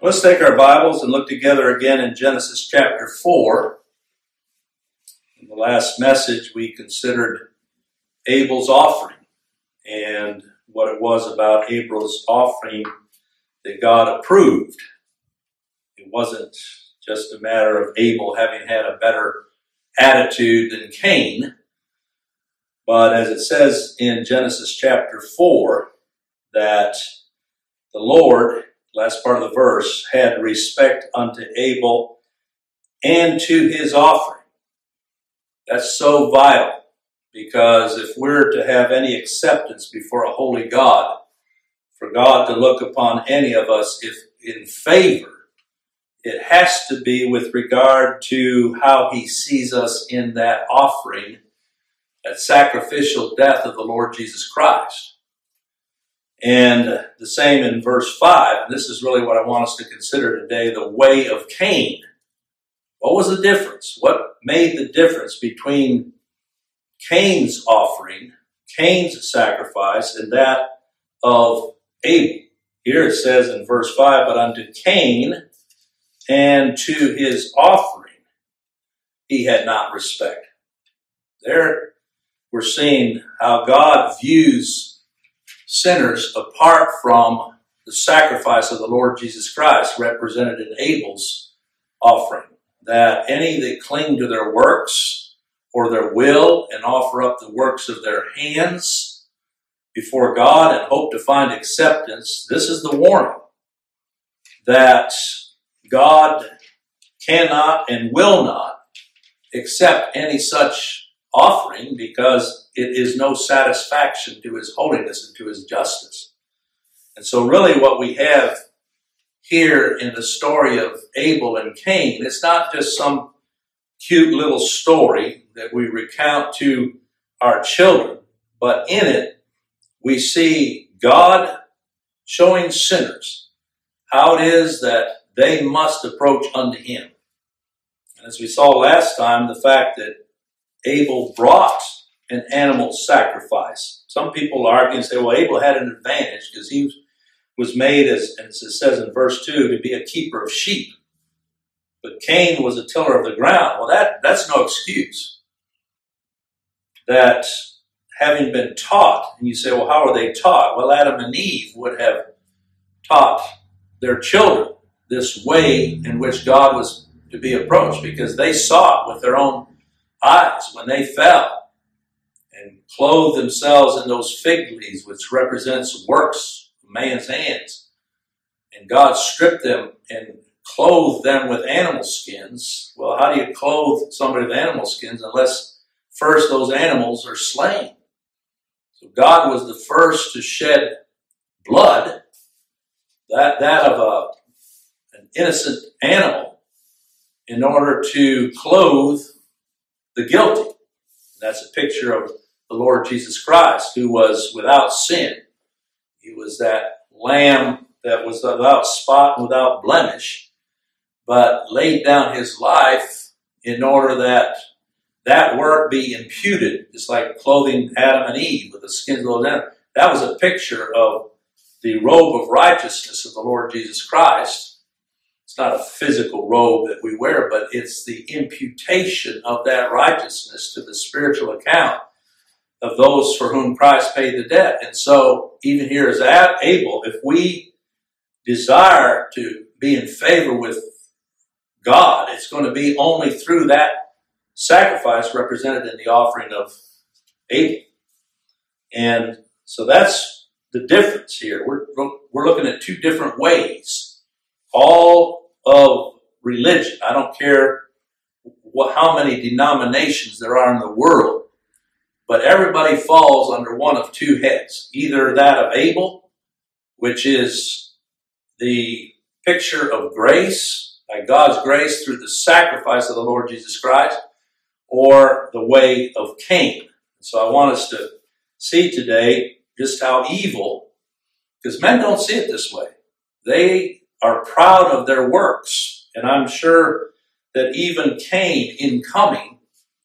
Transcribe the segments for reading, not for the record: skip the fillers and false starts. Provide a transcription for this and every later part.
Let's take our Bibles and look together again in Genesis chapter 4. In the last message, we considered Abel's offering and what it was about Abel's offering that God approved. It wasn't just a matter of Abel having had a better attitude than Cain, but as it says in Genesis chapter 4, that the Lord, last part of the verse, had respect unto Abel and to his offering. That's so vital, because if we're to have any acceptance before a holy God, for God to look upon any of us if in favor, it has to be with regard to how he sees us in that offering, that sacrificial death of the Lord Jesus Christ. And the same in verse 5. This is really what I want us to consider today, the way of Cain. What was the difference? What made the difference between Cain's offering, Cain's sacrifice, and that of Abel? Here it says in verse 5, but unto Cain and to his offering he had not respect. There we're seeing how God views sinners apart from the sacrifice of the Lord Jesus Christ represented in Abel's offering. That any that cling to their works or their will and offer up the works of their hands before God and hope to find acceptance, this is the warning that God cannot and will not accept any such offering, because it is no satisfaction to his holiness and to his justice. And so really what we have here in the story of Abel and Cain, it's not just some cute little story that we recount to our children, but in it we see God showing sinners how it is that they must approach unto him. And as we saw last time, the fact that Abel brought an animal sacrifice. Some people argue and say, well, Abel had an advantage because he was made, as it says in verse 2, to be a keeper of sheep. But Cain was a tiller of the ground. Well, that's no excuse. That having been taught, and you say, well, how are they taught? Well, Adam and Eve would have taught their children this way in which God was to be approached, because they saw it with their own eyes when they fell and clothed themselves in those fig leaves, which represents works of man's hands. And God stripped them and clothed them with animal skins. Well, how do you clothe somebody with animal skins unless first those animals are slain? So God was the first to shed blood, that of an innocent animal, in order to clothe the guilty. That's a picture of the Lord Jesus Christ, who was without sin. He was that lamb that was without spot and without blemish, but laid down his life in order that that work be imputed, just like clothing Adam and Eve with the skins of those animals. That was a picture of the robe of righteousness of the Lord Jesus Christ. It's not a physical robe that we wear, but it's the imputation of that righteousness to the spiritual account of those for whom Christ paid the debt. And so, even here as Abel, if we desire to be in favor with God, it's going to be only through that sacrifice represented in the offering of Abel. And so that's the difference here. We're looking at two different ways. All of religion, I don't care how many denominations there are in the world, but everybody falls under one of two heads. Either that of Abel, which is the picture of grace, by God's grace through the sacrifice of the Lord Jesus Christ, or the way of Cain. So I want us to see today just how evil, because men don't see it this way. They are proud of their works. And I'm sure that even Cain, in coming,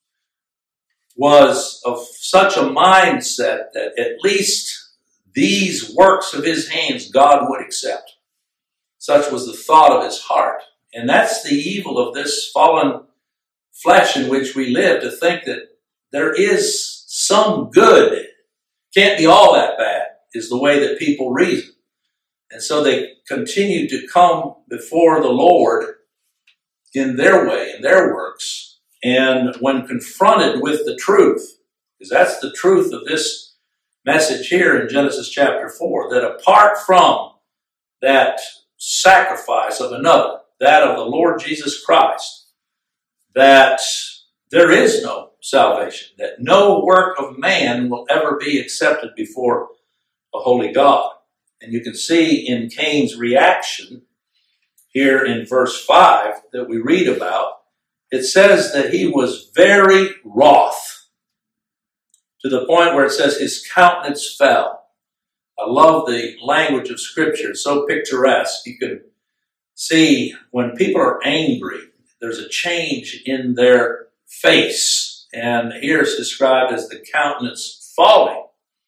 was of such a mindset that at least these works of his hands God would accept. Such was the thought of his heart. And that's the evil of this fallen flesh in which we live, to think that there is some good. Can't be all that bad, is the way that people reason. And so they continue to come before the Lord in their way, in their works. And when confronted with the truth, because that's the truth of this message here in Genesis chapter 4, that apart from that sacrifice of another, that of the Lord Jesus Christ, that there is no salvation, that no work of man will ever be accepted before a holy God. And you can see in Cain's reaction here in verse 5 that we read about, it says that he was very wroth, to the point where it says his countenance fell. I love the language of Scripture. It's so picturesque. You can see when people are angry, there's a change in their face. And here it's described as the countenance falling,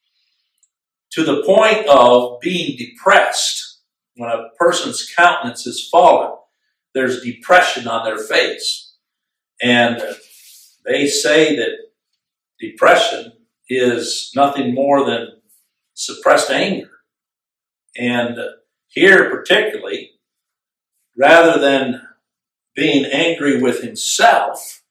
to the point of being depressed. When a person's countenance is fallen, there's depression on their face. And they say that depression is nothing more than suppressed anger. And here particularly, rather than being angry with himself,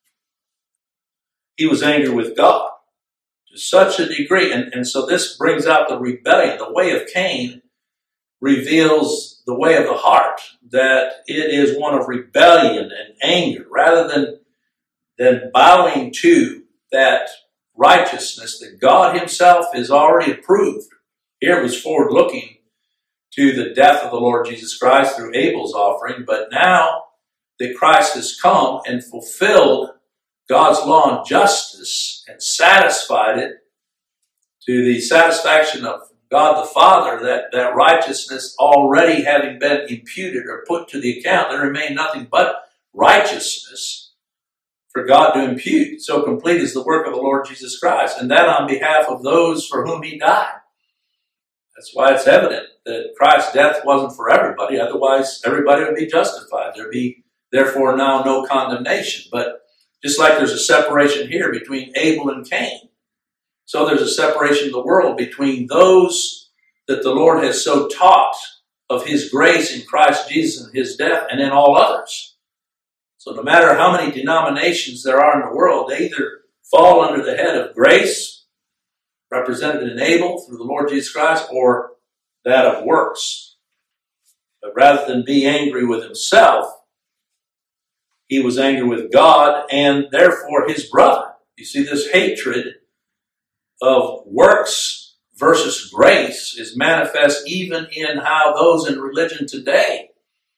he was angry with God to such a degree. And so this brings out the rebellion. The way of Cain reveals the way of the heart, that it is one of rebellion and anger, rather than bowing to that righteousness that God himself has already approved. Here it was forward looking to the death of the Lord Jesus Christ through Abel's offering, but now that Christ has come and fulfilled God's law and justice and satisfied it to the satisfaction of God the Father, that righteousness already having been imputed or put to the account, there remained nothing but righteousness for God to impute. So complete is the work of the Lord Jesus Christ, and that on behalf of those for whom he died. That's why it's evident that Christ's death wasn't for everybody, otherwise everybody would be justified. There'd be therefore now no condemnation. But just like there's a separation here between Abel and Cain, so there's a separation in the world between those that the Lord has so taught of his grace in Christ Jesus and his death, and then all others. So no matter how many denominations there are in the world, they either fall under the head of grace, represented in Abel through the Lord Jesus Christ, or that of works. But rather than be angry with himself, he was angry with God and therefore his brother. You see, this hatred of works versus grace is manifest even in how those in religion today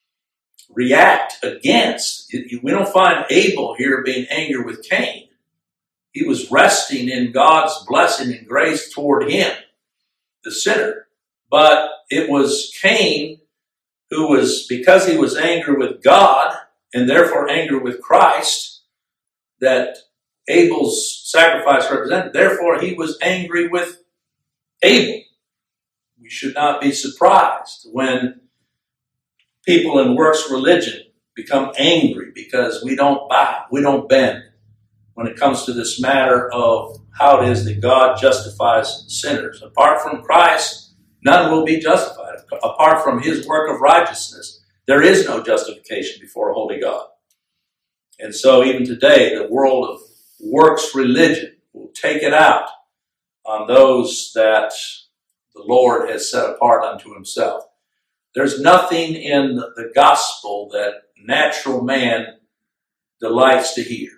react against. We don't find Abel here being angry with Cain. He was resting in God's blessing and grace toward him, the sinner. But it was Cain who was, because he was angry with God and therefore angry with Christ, that Abel's sacrifice represented. Therefore, he was angry with Abel. We should not be surprised when people in works religion become angry because we don't bow, we don't bend when it comes to this matter of how it is that God justifies sinners. Apart from Christ, none will be justified. Apart from his work of righteousness, there is no justification before a holy God. And so even today, the world of works religion will take it out on those that the Lord has set apart unto himself. There's nothing in the gospel that natural man delights to hear.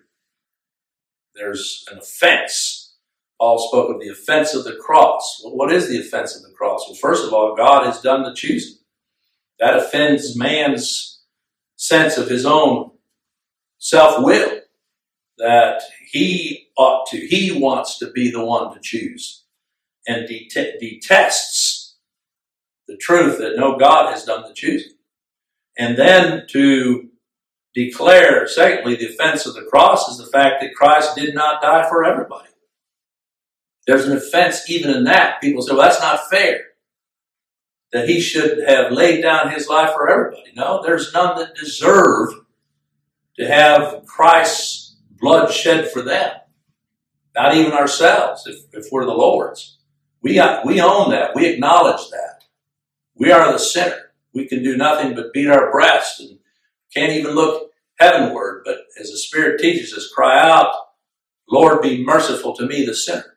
There's an offense. Paul spoke of the offense of the cross. Well, what is the offense of the cross? Well, first of all, God has done the choosing. That offends man's sense of his own self-will, that he wants to be the one to choose, and detests the truth that no, God has done the choosing. And then to declare, secondly, the offense of the cross is the fact that Christ did not die for everybody. There's an offense even in that. People say, well, that's not fair. that he should have laid down his life for everybody. No, there's none that deserve to have Christ's blood shed for them. Not even ourselves, if we're the Lord's. We own that. We acknowledge that. We are the sinner. We can do nothing but beat our breast and can't even look heavenward. But as the Spirit teaches us, cry out, Lord, be merciful to me, the sinner.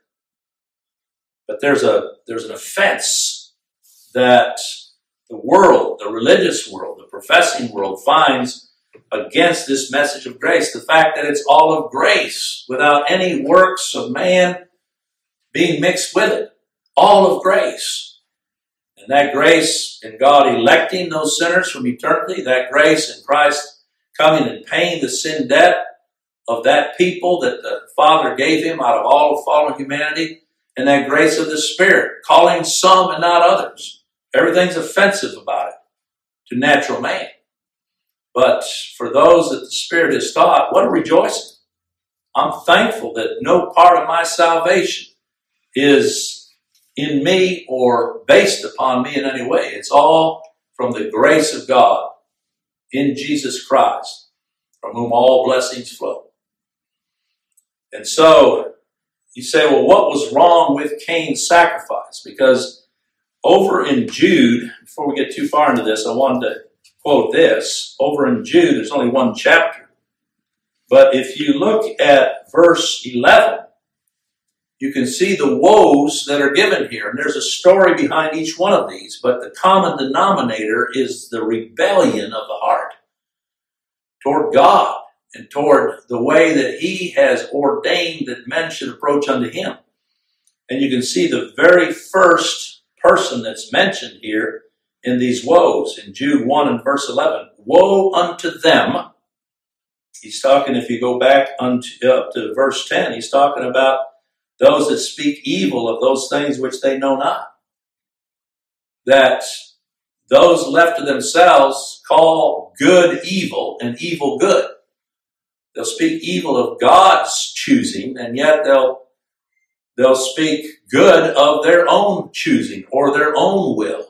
But there's an offense that the world, the religious world, the professing world finds against this message of grace. The fact that it's all of grace without any works of man being mixed with it. All of grace. And that grace in God electing those sinners from eternity, that grace in Christ coming and paying the sin debt of that people that the Father gave him out of all of fallen humanity, and that grace of the Spirit, calling some and not others. Everything's offensive about it to natural man. But for those that the Spirit has taught, what a rejoicing. I'm thankful that no part of my salvation is in me or based upon me in any way. It's all from the grace of God in Jesus Christ, from whom all blessings flow. And so, you say, well, what was wrong with Cain's sacrifice? Because over in Jude, before we get too far into this, I wanted to quote this. Over in Jude, there's only one chapter. But if you look at verse 11, you can see the woes that are given here. And there's a story behind each one of these, but the common denominator is the rebellion of the heart toward God and toward the way that he has ordained that men should approach unto him. And you can see the very first person that's mentioned here in these woes in Jude 1 and verse 11. Woe unto them. He's talking, if you go back up to verse 10, he's talking about those that speak evil of those things which they know not. That those left to themselves call good evil and evil good. They'll speak evil of God's choosing, and yet they'll speak good of their own choosing or their own will.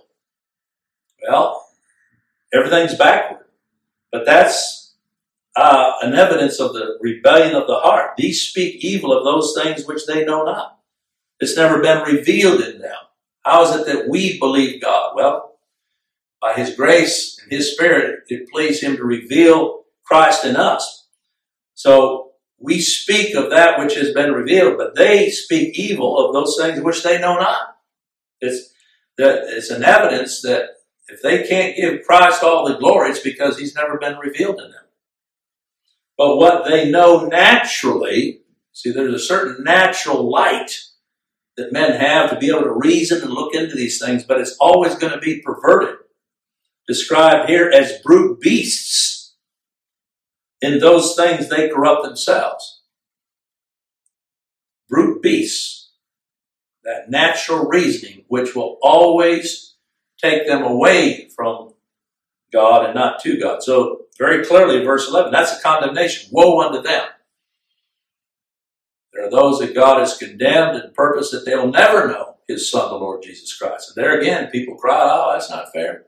Well, everything's backward. But that's an evidence of the rebellion of the heart. These speak evil of those things which they know not. It's never been revealed in them. How is it that we believe God? Well, by his grace and his Spirit, it pleased him to reveal Christ in us. So we speak of that which has been revealed, but they speak evil of those things which they know not. It's an evidence that if they can't give Christ all the glory, it's because he's never been revealed in them. But what they know naturally, see, there's a certain natural light that men have to be able to reason and look into these things, but it's always going to be perverted. Described here as brute beasts. In those things they corrupt themselves. Brute beasts. That natural reasoning which will always take them away from God and not to God. So very clearly, verse 11, that's a condemnation. Woe unto them. There are those that God has condemned and purpose that they'll never know his Son, the Lord Jesus Christ. And there again, people cry, oh, that's not fair.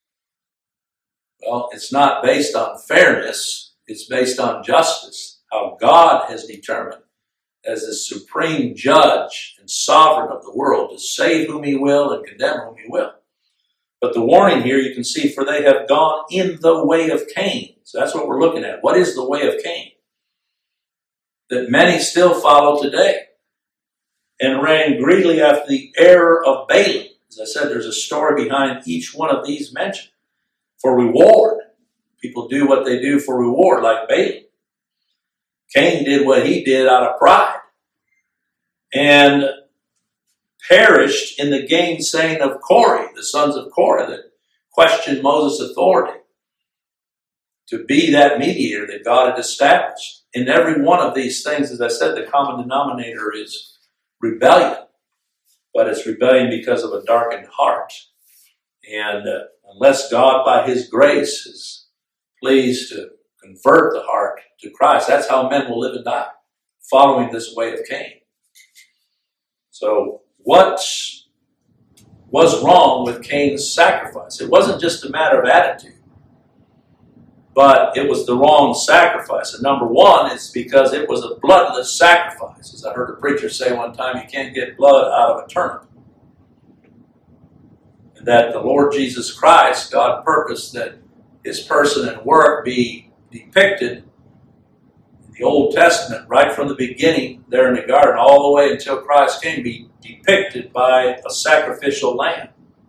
Well, it's not based on fairness. It's based on justice. How God has determined as the supreme judge and sovereign of the world to save whom he will and condemn whom he will. But the warning here you can see, for they have gone in the way of Cain. So that's what we're looking at. What is the way of Cain? That many still follow today. And ran greedily after the error of Balaam. As I said, there's a story behind each one of these mentioned. For reward. People do what they do for reward, like Balaam. Cain did what he did out of pride. And perished in the gainsaying of Korah, the sons of Korah, that questioned Moses' authority to be that mediator that God had established. In every one of these things, as I said, the common denominator is rebellion. But it's rebellion because of a darkened heart. And unless God, by his grace, is pleased to convert the heart to Christ, that's how men will live and die, following this way of Cain. So what was wrong with Cain's sacrifice. It wasn't just a matter of attitude, but it was the wrong sacrifice. And number one is because it was a bloodless sacrifice. As I heard a preacher say one time, you can't get blood out of a turnip. And that the Lord Jesus Christ, God purposed that his person and work be depicted in the Old Testament right from the beginning there in the garden all the way until Christ came, be depicted by a sacrificial lamb.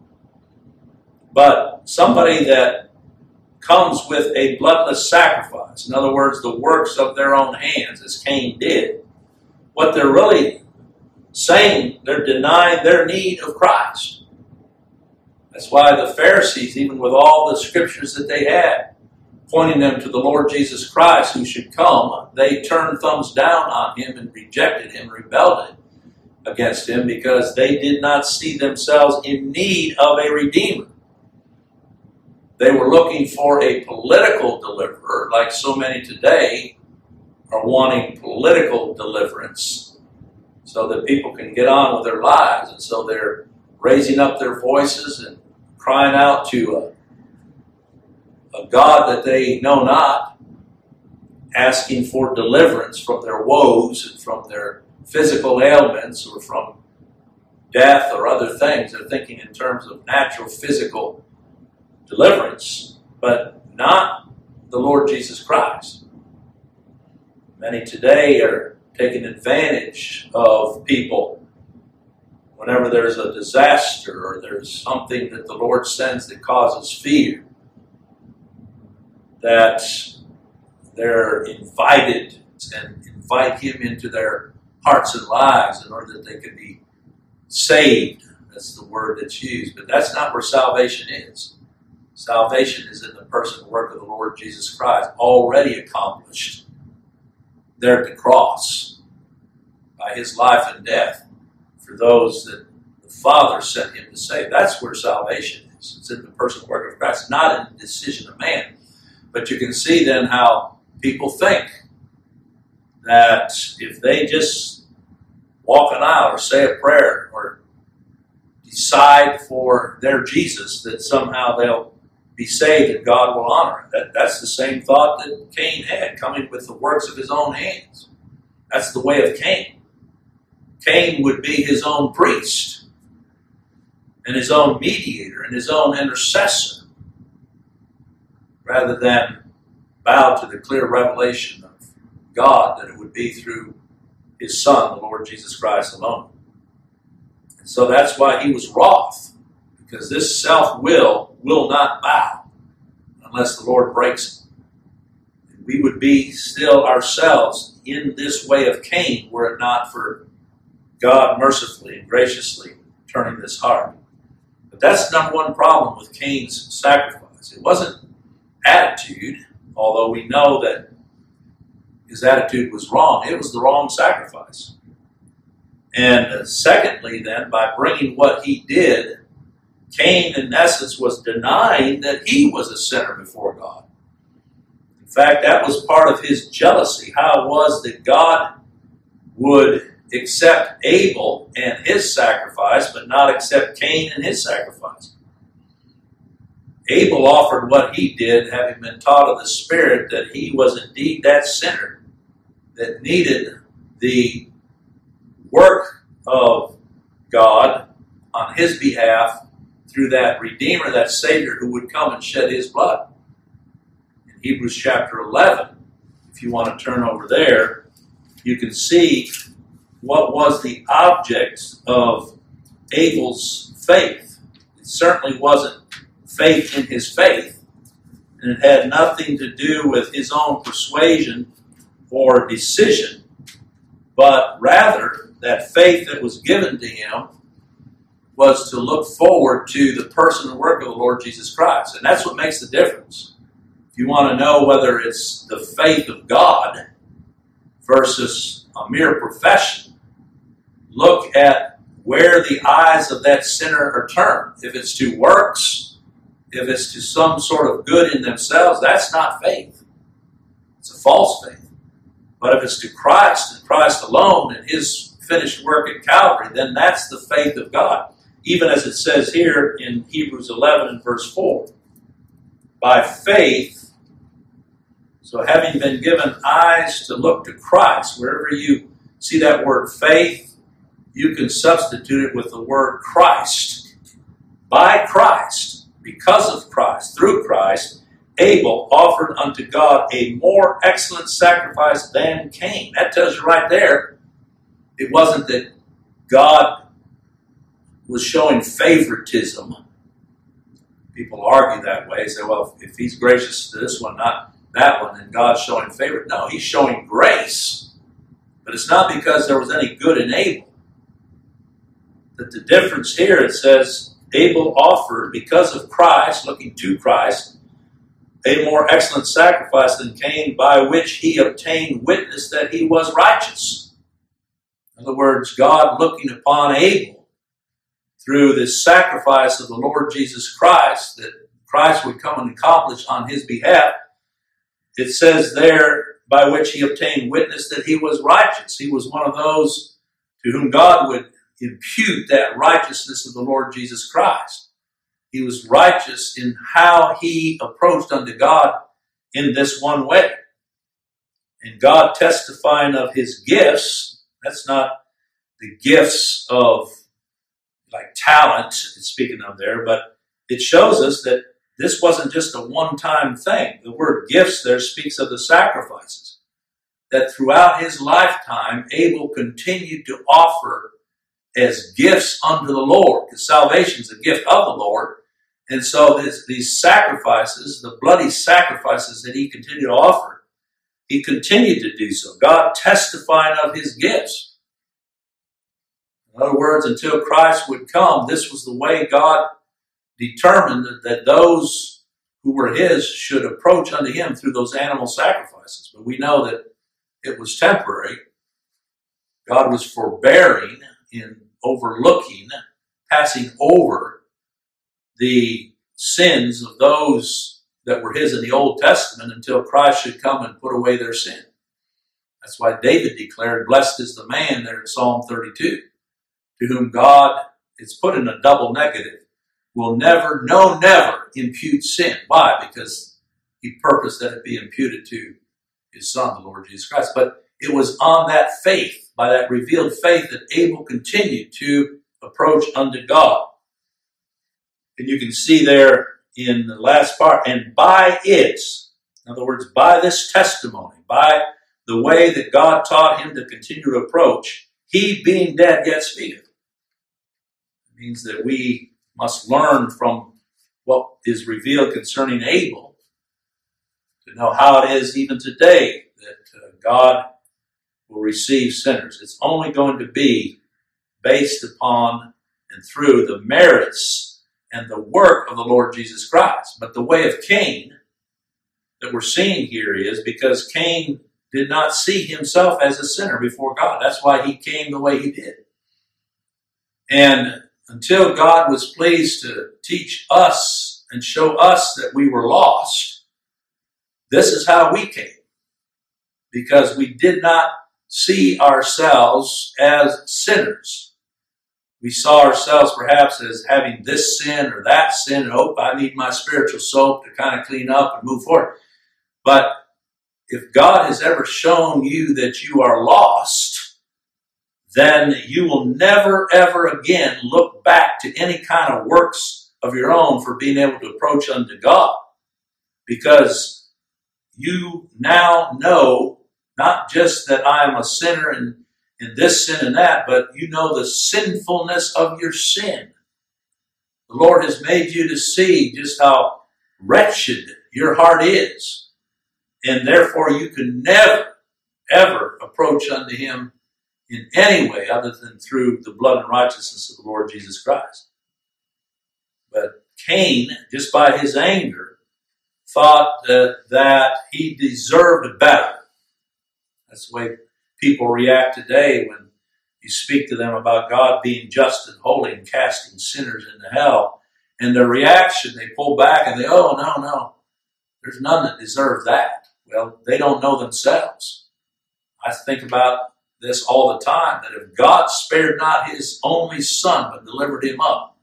But somebody that comes with a bloodless sacrifice, in other words, the works of their own hands, as Cain did, what they're really saying, they're denying their need of Christ. That's why the Pharisees, even with all the scriptures that they had, pointing them to the Lord Jesus Christ who should come, they turned thumbs down on him and rejected him, rebelled against him, because they did not see themselves in need of a Redeemer. They were looking for a political deliverer, like so many today are wanting political deliverance so that people can get on with their lives. And so they're raising up their voices and crying out to a God that they know not, asking for deliverance from their woes and from their physical ailments or from death or other things. They're thinking in terms of natural physical deliverance, but not the Lord Jesus Christ. Many today are taking advantage of people whenever there's a disaster or there's something that the Lord sends that causes fear, that they're invited and invite him into their hearts and lives in order that they could be saved. That's the word that's used, but that's not where salvation is. Salvation is in the person and work of the Lord Jesus Christ, already accomplished there at the cross by his life and death for those that the Father sent him to save. That's where salvation is. It's in the person and work of Christ, not in the decision of man. But you can see then how people think that if they just walk an aisle or say a prayer or decide for their Jesus, that somehow they'll be saved and God will honor it. That's the same thought that Cain had, coming with the works of his own hands. That's the way of Cain. Cain would be his own priest and his own mediator and his own intercessor, rather than bow to the clear revelation of God that it would be through his Son, the Lord Jesus Christ alone. And so that's why he was wroth, because this self-will not bow unless the Lord breaks it. And we would be still ourselves in this way of Cain were it not for God mercifully and graciously turning this heart. But that's the number one problem with Cain's sacrifice. It wasn't attitude, although we know that his attitude was wrong. It was the wrong sacrifice. And secondly, then, by bringing what he did, Cain, in essence, was denying that he was a sinner before God. In fact, that was part of his jealousy. How it was that God would accept Abel and his sacrifice, but not accept Cain and his sacrifice. Abel offered what he did, having been taught of the Spirit that he was indeed that sinner that needed the work of God on his behalf through that Redeemer, that Savior who would come and shed his blood. In Hebrews chapter 11, if you want to turn over there, you can see what was the object of Abel's faith. It certainly wasn't faith in his faith, and it had nothing to do with his own persuasion or decision, but rather that faith that was given to him was to look forward to the person and work of the Lord Jesus Christ. And that's what makes the difference. If you want to know whether it's the faith of God versus a mere profession, look at where the eyes of that sinner are turned. If it's to works, if it's to some sort of good in themselves, that's not faith. It's a false faith. But if it's to Christ and Christ alone and his finished work at Calvary, then that's the faith of God. even as it says here in Hebrews 11 and verse 4. By faith, so having been given eyes to look to Christ, wherever you see that word faith, you can substitute it with the word Christ. By Christ, because of Christ, through Christ, Abel offered unto God a more excellent sacrifice than Cain. That tells you right there, it wasn't that God was showing favoritism. People argue that way, say, well, if he's gracious to this one, not that one, then God's showing favor. No, he's showing grace. But it's not because there was any good in Abel. That the difference here, it says, Abel offered, because of Christ, looking to Christ, a more excellent sacrifice than Cain, by which he obtained witness that he was righteous. In other words, God looking upon Abel through this sacrifice of the Lord Jesus Christ, that Christ would come and accomplish on his behalf, it says there, by which he obtained witness that he was righteous. He was one of those to whom God would impute that righteousness of the Lord Jesus Christ. He was righteous in how he approached unto God in this one way. And God testifying of his gifts, that's not the gifts of like talent, it's speaking of there, but it shows us that this wasn't just a one-time thing. The word gifts there speaks of the sacrifices. That throughout his lifetime, Abel continued to offer as gifts unto the Lord, because salvation is a gift of the Lord. And so these sacrifices, the bloody sacrifices that he continued to offer, he continued to do so. God testifying of his gifts. In other words, until Christ would come, this was the way God determined that those who were his should approach unto him through those animal sacrifices. But we know that it was temporary. God was forbearing in overlooking, passing over the sins of those that were his in the Old Testament until Christ should come and put away their sin. That's why David declared, blessed is the man there in Psalm 32, to whom God, it's put in a double negative, will never, no, never impute sin. Why? Because he purposed that it be imputed to his Son, the Lord Jesus Christ. But it was on that faith, by that revealed faith, that Abel continued to approach unto God. And you can see there in the last part, and by it, in other words, by this testimony, by the way that God taught him to continue to approach, he being dead yet speaketh. It means that we must learn from what is revealed concerning Abel to know how it is even today that God will receive sinners. It's only going to be based upon and through the merits and the work of the Lord Jesus Christ. But the way of Cain that we're seeing here is because Cain did not see himself as a sinner before God. That's why he came the way he did. And until God was pleased to teach us and show us that we were lost, this is how we came. Because we did not see ourselves as sinners. We saw ourselves perhaps as having this sin or that sin, and I need my spiritual soap to kind of clean up and move forward. But if God has ever shown you that you are lost, then you will never, ever again look back to any kind of works of your own for being able to approach unto God. Because you now know not just that I am a sinner in this sin and that, but you know the sinfulness of your sin. The Lord has made you to see just how wretched your heart is. And therefore you can never, ever approach unto him in any way other than through the blood and righteousness of the Lord Jesus Christ. But Cain, just by his anger, thought that he deserved better. That's the way people react today when you speak to them about God being just and holy and casting sinners into hell. And their reaction, they pull back and they, oh, no, there's none that deserve that. Well, they don't know themselves. I think about this all the time, that if God spared not his only son, but delivered him up,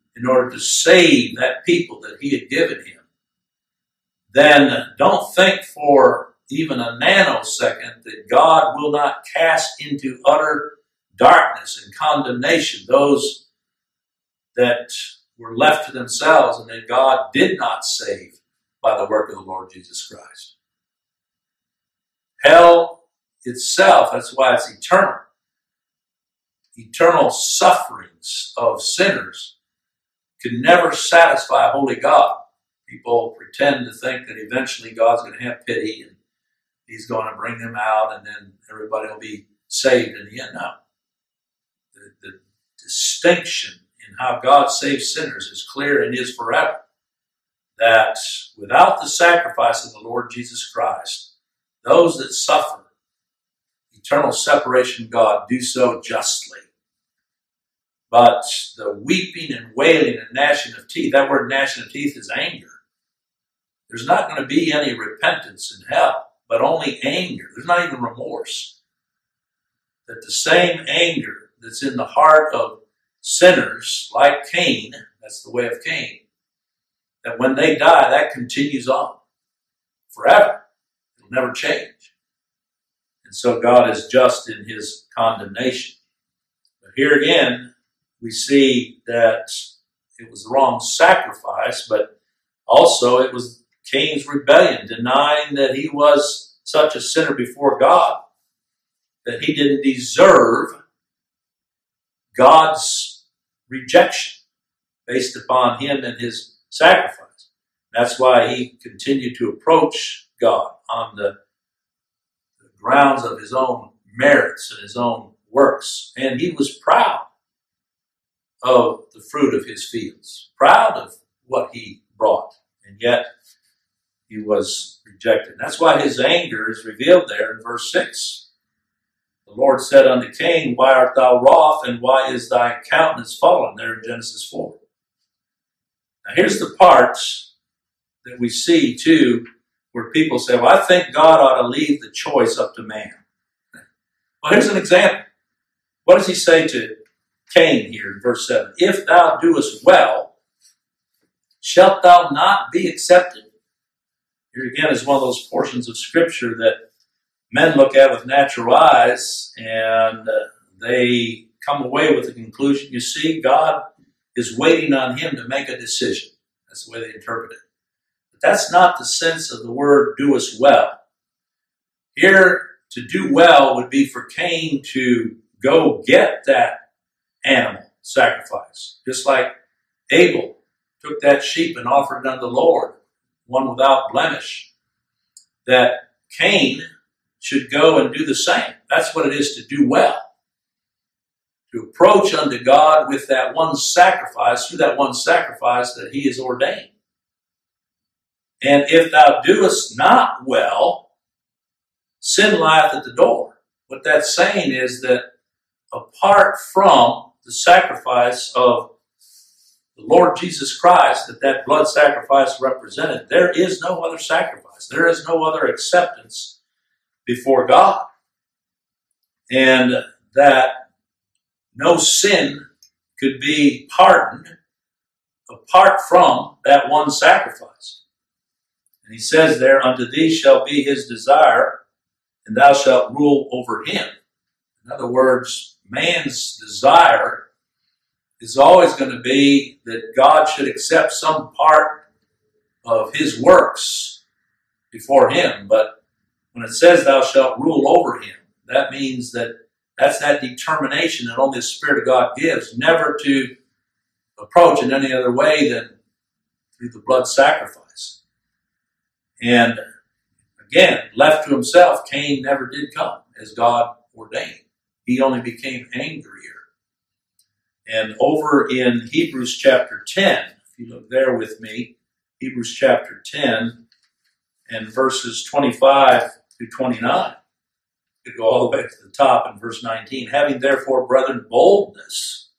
in order to save that people that he had given him, then don't think for even a nanosecond that God will not cast into utter darkness and condemnation those that were left to themselves and that God did not save by the work of the Lord Jesus Christ. Hell itself, that's why it's eternal. Eternal sufferings of sinners can never satisfy a holy God. People pretend to think that eventually God's going to have pity and he's going to bring them out and then everybody will be saved in the end. No. The distinction in how God saves sinners is clear and is forever. That without the sacrifice of the Lord Jesus Christ, those that suffer eternal separation from God do so justly. But the weeping and wailing and gnashing of teeth, that word gnashing of teeth is anger. There's not going to be any repentance in hell, but only anger. There's not even remorse. That the same anger that's in the heart of sinners like Cain, that's the way of Cain, that when they die, that continues on forever. It'll never change. And so God is just in his condemnation. But here again, we see that it was the wrong sacrifice, but also it was Cain's rebellion, denying that he was such a sinner before God, that he didn't deserve God's rejection based upon him and his sacrifice. That's why he continued to approach God on the grounds of his own merits and his own works. And he was proud of the fruit of his fields, proud of what he brought. And yet he was rejected. That's why his anger is revealed there in verse 6. The Lord said unto Cain, why art thou wroth, and why is thy countenance fallen? There in Genesis 4. Now here's the parts that we see too, where people say, well, I think God ought to leave the choice up to man. Well, here's an example. What does he say to Cain here in verse 7? If thou doest well, shalt thou not be accepted? Here again is one of those portions of Scripture that men look at with natural eyes and they come away with the conclusion, you see, God is waiting on him to make a decision. That's the way they interpret it. But that's not the sense of the word doest well. Here, to do well would be for Cain to go get that animal sacrifice. Just like Abel took that sheep and offered it unto the Lord, one without blemish, that Cain should go and do the same. That's what it is to do well. To approach unto God with that one sacrifice, through that one sacrifice that he has ordained. And if thou doest not well, sin lieth at the door. What that's saying is that apart from the sacrifice of the Lord Jesus Christ, that blood sacrifice represented, there is no other sacrifice. There is no other acceptance before God. And that no sin could be pardoned apart from that one sacrifice. And he says there, unto thee shall be his desire, and thou shalt rule over him. In other words, man's desire is always going to be that God should accept some part of his works before him. But when it says thou shalt rule over him, that means that that's that determination that only the Spirit of God gives, never to approach in any other way than through the blood sacrifice. And again, left to himself, Cain never did come as God ordained. He only became angrier. And over in Hebrews chapter 10, if you look there with me, Hebrews chapter 10 and verses 25 through 29. You could go all the way to the top in verse 19. Having therefore, brethren, boldness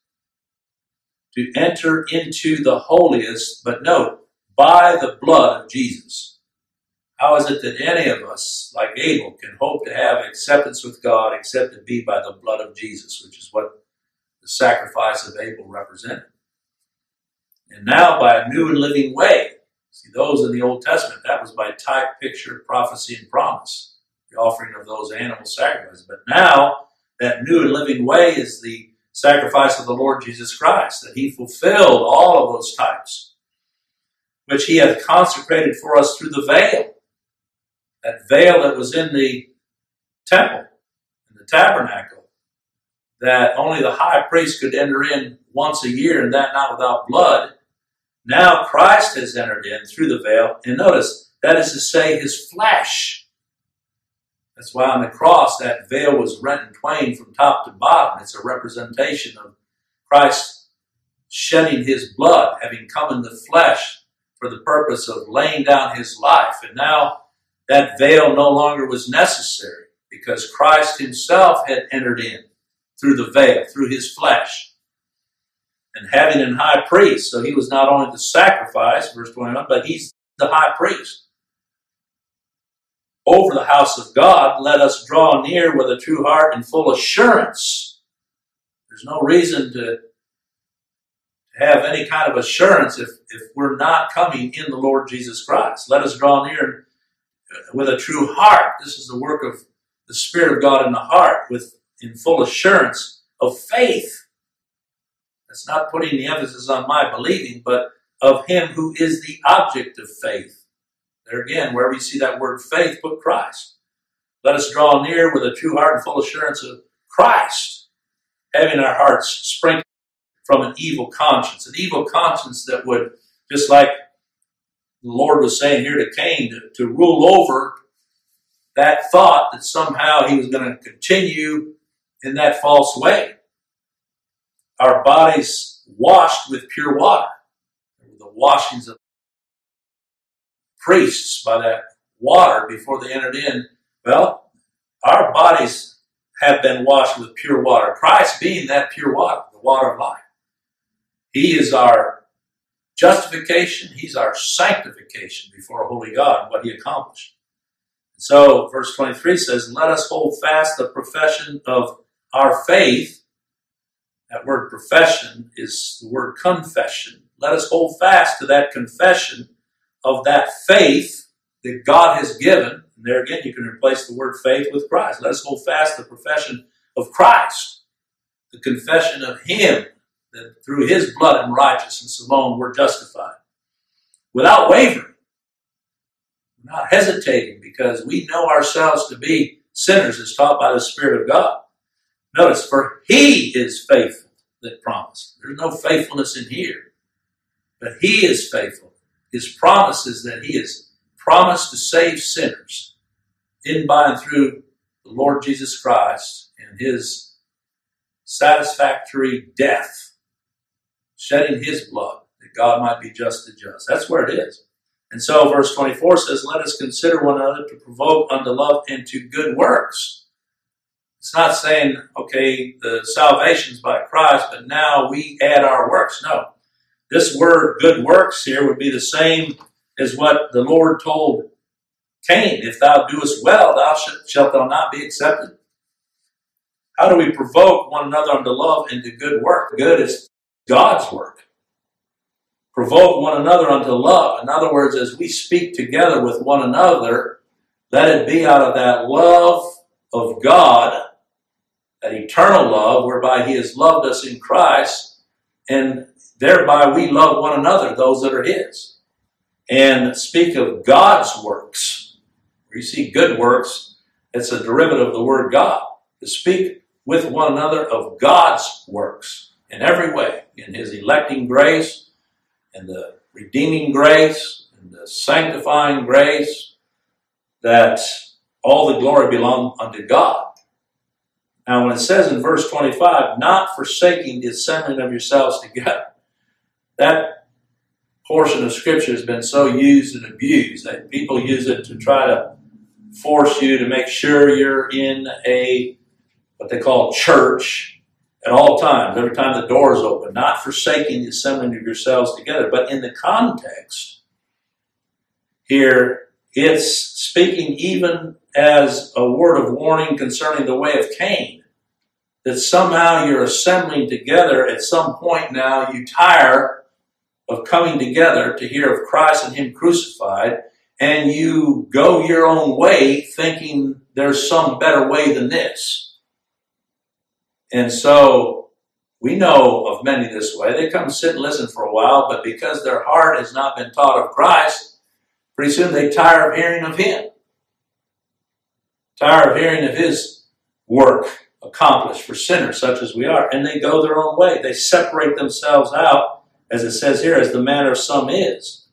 to enter into the holiest, but note, by the blood of Jesus. How is it that any of us, like Abel, can hope to have acceptance with God except it be by the blood of Jesus, which is what the sacrifice of Abel represented? And now by a new and living way. See, those in the Old Testament, that was by type, picture, prophecy, and promise, the offering of those animal sacrifices. But now, that new and living way is the sacrifice of the Lord Jesus Christ, that he fulfilled all of those types, which he hath consecrated for us through the veil. That veil that was in the temple, in the tabernacle, that only the high priest could enter in once a year, and that not without blood. Now Christ has entered in through the veil. And notice, that is to say, his flesh. That's why on the cross that veil was rent in twain from top to bottom. It's a representation of Christ shedding his blood, having come in the flesh for the purpose of laying down his life. And now that veil no longer was necessary because Christ himself had entered in through the veil, through his flesh. And having an high priest, so he was not only the sacrifice, verse 21, but he's the high priest. Over the house of God, let us draw near with a true heart and full assurance. There's no reason to have any kind of assurance if we're not coming in the Lord Jesus Christ. Let us draw near with a true heart. This is the work of the Spirit of God in the heart, in full assurance of faith. That's not putting the emphasis on my believing, but of him who is the object of faith. There again, wherever you see that word faith, put Christ. Let us draw near with a true heart and full assurance of Christ, having our hearts sprinkled from an evil conscience that would, just like the Lord was saying here to Cain, to rule over that thought that somehow he was going to continue in that false way. Our bodies washed with pure water. The washings of priests by that water before they entered in. Well, our bodies have been washed with pure water. Christ being that pure water, the water of life. He is our justification. He's our sanctification before a holy God, what he accomplished. So, verse 23 says, let us hold fast the profession of our faith. That word profession is the word confession. Let us hold fast to that confession of that faith that God has given. And there again, you can replace the word faith with Christ. Let us hold fast the profession of Christ, the confession of him, that through his blood and righteousness alone we're justified. Without wavering. We're not hesitating because we know ourselves to be sinners as taught by the Spirit of God. Notice, for he is faithful that promised. There's no faithfulness in here. But he is faithful. His promise is that he has promised to save sinners in, by, and through the Lord Jesus Christ and his satisfactory death, shedding his blood, that God might be just to just. That's where it is. And so verse 24 says, let us consider one another to provoke unto love and to good works. It's not saying, okay, the salvation's by Christ, but now we add our works. No. This word, good works, here would be the same as what the Lord told Cain. If thou doest well, shalt thou not be accepted. How do we provoke one another unto love and to good work? Good is God's work. Provoke one another unto love. In other words, as we speak together with one another, let it be out of that love of God, that eternal love whereby he has loved us in Christ, and thereby we love one another, those that are his. And speak of God's works. Where you see good works, it's a derivative of the word God. To speak with one another of God's works in every way, in his electing grace, and the redeeming grace, and the sanctifying grace, that all the glory belong unto God. Now, when it says in verse 25, not forsaking the assembling of yourselves together, that portion of Scripture has been so used and abused that people use it to try to force you to make sure you're in what they call church at all times, every time the door is open, not forsaking the assembling of yourselves together. But in the context here, it's speaking even as a word of warning concerning the way of Cain, that somehow you're assembling together at some point now, you tire of coming together to hear of Christ and Him crucified, and you go your own way thinking there's some better way than this. And so we know of many this way. They come sit and listen for a while, but because their heart has not been taught of Christ, pretty soon they tire of hearing of Him. Tire of hearing of His work accomplished for sinners such as we are. And they go their own way. They separate themselves out, as it says here, as the manner of some is.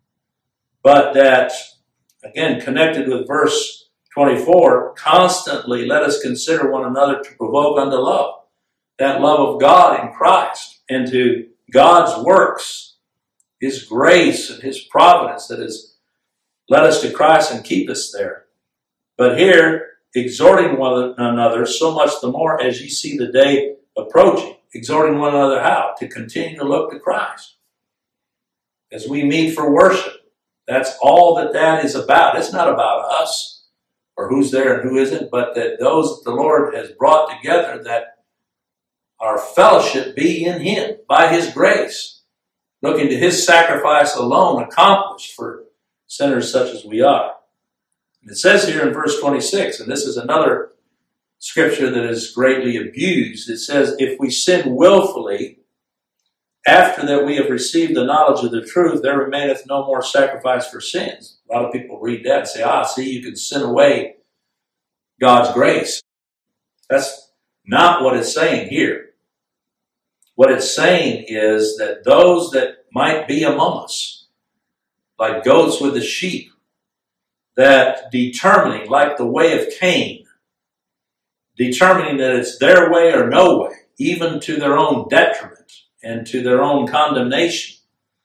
But that, again, connected with verse 24, constantly let us consider one another to provoke unto love. That love of God in Christ and to God's works, His grace and His providence that has led us to Christ and keep us there. But here, exhorting one another so much the more as ye see the day approaching. Exhorting one another how? To continue to look to Christ. As we meet for worship, that's all that is about. It's not about us or who's there and who isn't, but that those the Lord has brought together, that our fellowship be in Him by His grace, looking to His sacrifice alone accomplished for sinners such as we are. And it says here in verse 26, and this is another scripture that is greatly abused. It says, if we sin willfully, after that we have received the knowledge of the truth, there remaineth no more sacrifice for sins. A lot of people read that and say, see, you can sin away God's grace. That's not what it's saying here. What it's saying is that those that might be among us, like goats with the sheep, that determining, like the way of Cain, determining that it's their way or no way, even to their own detriment and to their own condemnation,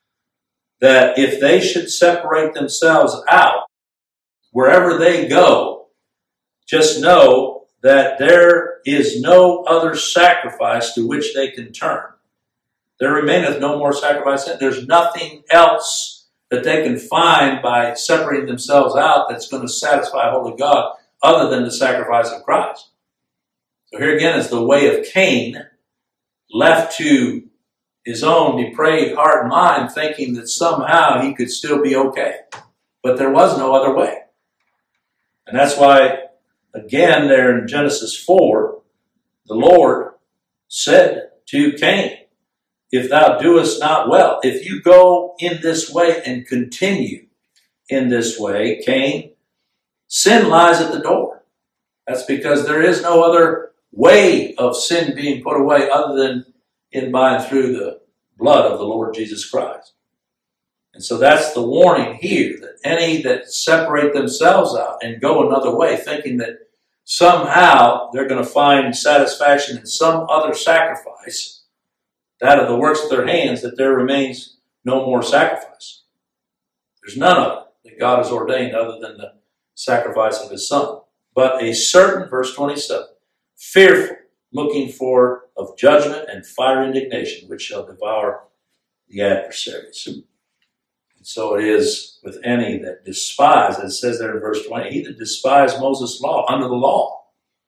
that if they should separate themselves out, wherever they go, just know that there is no other sacrifice to which they can turn. There remaineth no more sacrifice. There's nothing else that they can find by separating themselves out that's going to satisfy holy God other than the sacrifice of Christ. So here again is the way of Cain, left to his own depraved heart and mind, thinking that somehow he could still be okay. But there was no other way. And that's why, again, there in Genesis 4, the Lord said to Cain, if thou doest not well, if you go in this way and continue in this way, Cain, sin lies at the door. That's because there is no other way of sin being put away other than in by and through the blood of the Lord Jesus Christ. And so that's the warning here, that any that separate themselves out and go another way, thinking that somehow they're going to find satisfaction in some other sacrifice, that of the works of their hands, that there remains no more sacrifice. There's none of it that God has ordained other than the sacrifice of His Son. But a certain, verse 27, fearful, looking for of judgment and fire indignation, which shall devour the adversaries. And so it is with any that despise, as it says there in verse 20, he that despised Moses' law, under the law,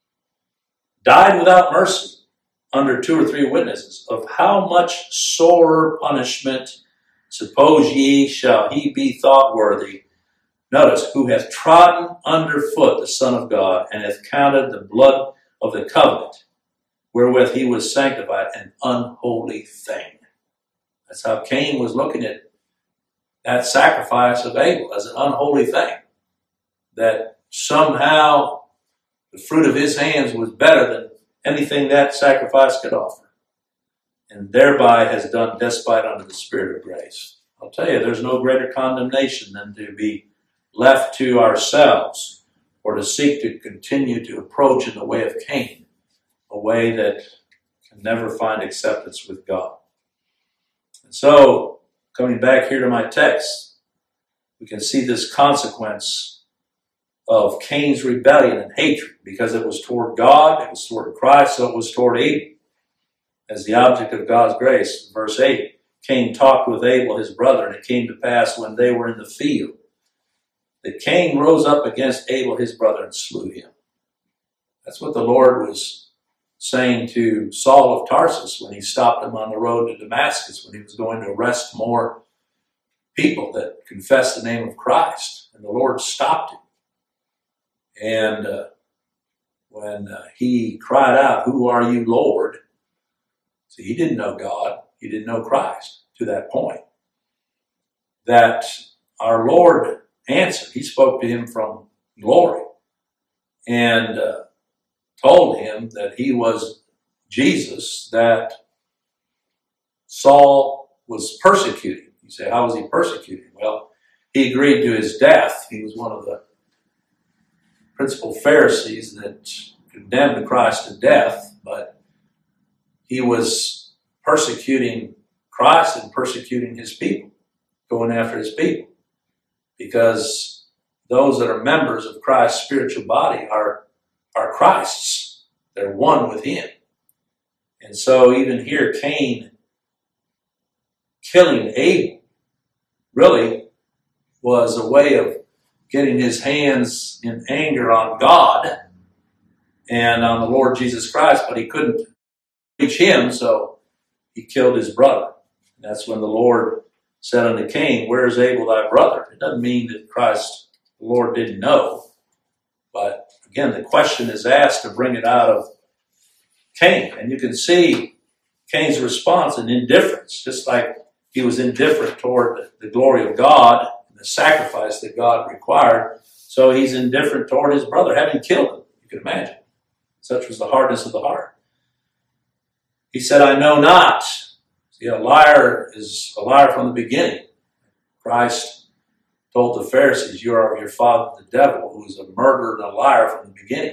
died without mercy, under 2 or 3 witnesses, of how much sorer punishment, suppose ye, shall he be thought worthy? Notice, who hath trodden under foot the Son of God, and hath counted the blood of the covenant, wherewith he was sanctified, an unholy thing. That's how Cain was looking at that sacrifice of Abel, as an unholy thing. That somehow the fruit of his hands was better than anything that sacrifice could offer, and thereby has done despite unto the Spirit of grace. I'll tell you, there's no greater condemnation than to be left to ourselves or to seek to continue to approach in the way of Cain, a way that can never find acceptance with God. And so, coming back here to my text, we can see this consequence of Cain's rebellion and hatred, because it was toward God, it was toward Christ, so it was toward Abel as the object of God's grace. Verse 8, Cain talked with Abel his brother, and it came to pass when they were in the field that Cain rose up against Abel his brother and slew him. That's what the Lord was saying to Saul of Tarsus when he stopped him on the road to Damascus, when he was going to arrest more people that confessed the name of Christ. And the Lord stopped him. And when he cried out, "Who are you, Lord?" See, he didn't know God. He didn't know Christ to that point. That our Lord answered. He spoke to him from glory and told him that he was Jesus that Saul was persecuting. You say, how was he persecuting? Well, he agreed to his death. He was one of the principal Pharisees that condemned Christ to death, but he was persecuting Christ and persecuting his people, going after his people, because those that are members of Christ's spiritual body are Christ's. They're one with him. And so even here, Cain killing Abel really was a way of getting his hands in anger on God and on the Lord Jesus Christ, but he couldn't reach him, so he killed his brother. And that's when the Lord said unto Cain, "Where is Abel thy brother?" It doesn't mean that Christ, the Lord, didn't know, but again, the question is asked to bring it out of Cain. And you can see Cain's response in indifference, just like he was indifferent toward the glory of God and the sacrifice that God required. So he's indifferent toward his brother, having killed him. You can imagine. Such was the hardness of the heart. He said, "I know not." See, a liar is a liar from the beginning. Christ told the Pharisees, "You are of your father the devil, who is a murderer and a liar from the beginning."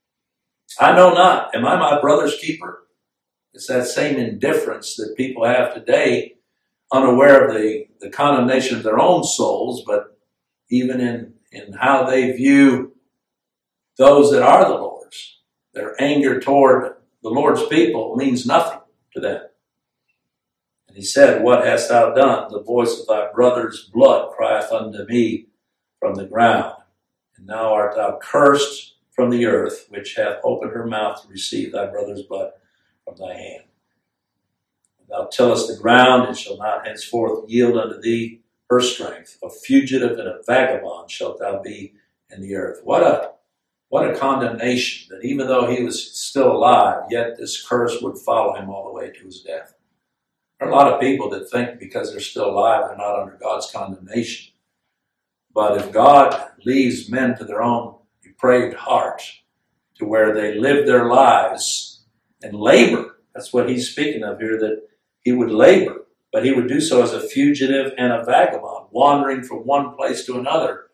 I know not. Am I my brother's keeper? It's that same indifference that people have today, unaware of the condemnation of their own souls, but even in how they view those that are the Lord's. Their anger toward the Lord's people means nothing to them. And he said, "What hast thou done? The voice of thy brother's blood crieth unto me from the ground. And now art thou cursed from the earth, which hath opened her mouth to receive thy brother's blood from thy hand. And thou tillest the ground, and shall not henceforth yield unto thee her strength. A fugitive and a vagabond shalt thou be in the earth." What a condemnation, that even though he was still alive, yet this curse would follow him all the way to his death. There are a lot of people that think because they're still alive, they're not under God's condemnation. But if God leaves men to their own depraved heart, to where they live their lives and labor, that's what he's speaking of here, that he would labor, but he would do so as a fugitive and a vagabond, wandering from one place to another.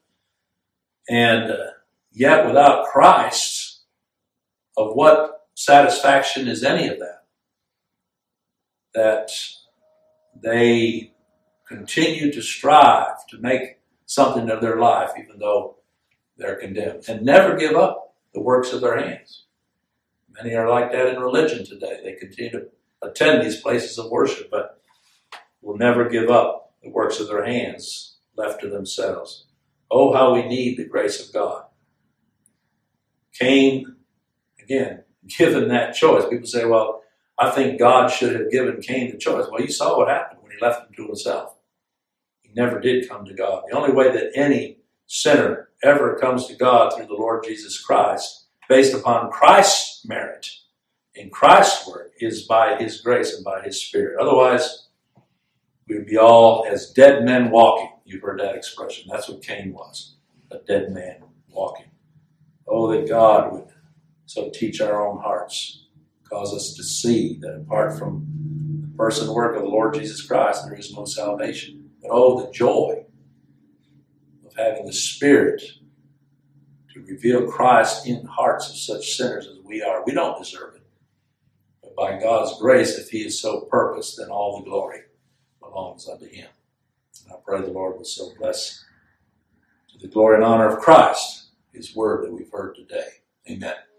And yet without Christ, of what satisfaction is any of that? That they continue to strive to make something of their life, even though they're condemned, and never give up the works of their hands. Many are like that in religion today. They continue to attend these places of worship, but will never give up the works of their hands left to themselves. Oh, how we need the grace of God. Cain, again, given that choice. People say, well, I think God should have given Cain the choice. Well, you saw what happened when he left him to himself. He never did come to God. The only way that any sinner ever comes to God through the Lord Jesus Christ, based upon Christ's merit in Christ's work, is by his grace and by his Spirit. Otherwise, we would be all as dead men walking. You've heard that expression. That's what Cain was, a dead man walking. Oh, that God would so teach our own hearts, cause us to see that apart from the person and work of the Lord Jesus Christ, there is no salvation. But oh, the joy of having the Spirit to reveal Christ in the hearts of such sinners as we are. We don't deserve it. But by God's grace, if he is so purposed, then all the glory belongs unto him. And I pray the Lord will so bless, to the glory and honor of Christ, his word that we've heard today. Amen.